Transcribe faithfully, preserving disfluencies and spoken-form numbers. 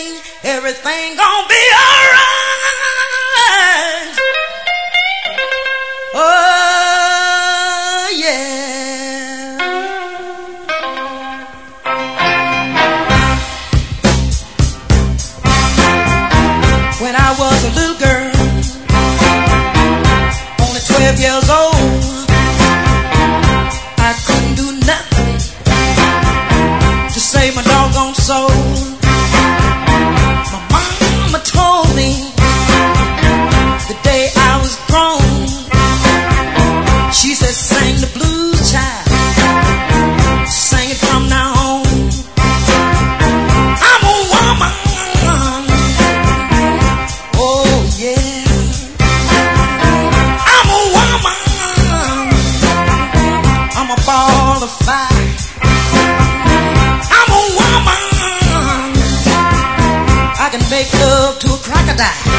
change, everything gonna be alright. Oh yeah. When I was a little girl, only twelve years old, I couldn't do nothing to save my doggone soul. My mama told me the day I was grown, she said, sing the blues, child, sing it from now on. I'm a woman, oh yeah, I'm a woman, I'm a ball of fire, I'm a woman, I can make love to a crocodile.